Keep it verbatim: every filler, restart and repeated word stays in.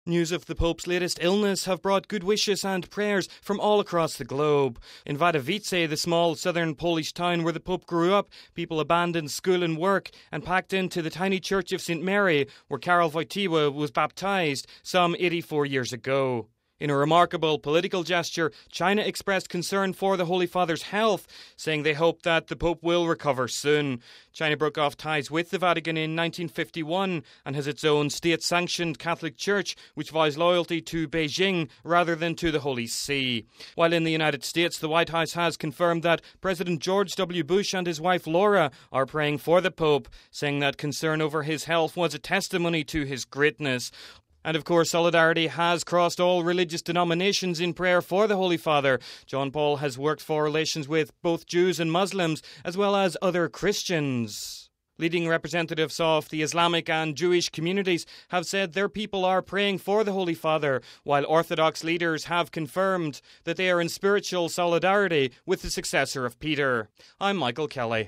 News of the Pope's latest illness have brought good wishes and prayers from all across the globe. In Wadowice, the small southern Polish town where the Pope grew up, people abandoned school and work and packed into the tiny church of Saint Mary, where Karol Wojtyła was baptised some eighty-four years ago. In a remarkable political gesture, China expressed concern for the Holy Father's health, saying they hope that the Pope will recover soon. China broke off ties with the Vatican in nineteen fifty-one and has its own state-sanctioned Catholic Church, which vows loyalty to Beijing rather than to the Holy See. While in the United States, the White House has confirmed that President George W. Bush and his wife Laura are praying for the Pope, saying that concern over his health was a testimony to his greatness. And of course, solidarity has crossed all religious denominations in prayer for the Holy Father. John Paul has worked for relations with both Jews and Muslims, as well as other Christians. Leading representatives of the Islamic and Jewish communities have said their people are praying for the Holy Father, while Orthodox leaders have confirmed that they are in spiritual solidarity with the successor of Peter. I'm Michael Kelly.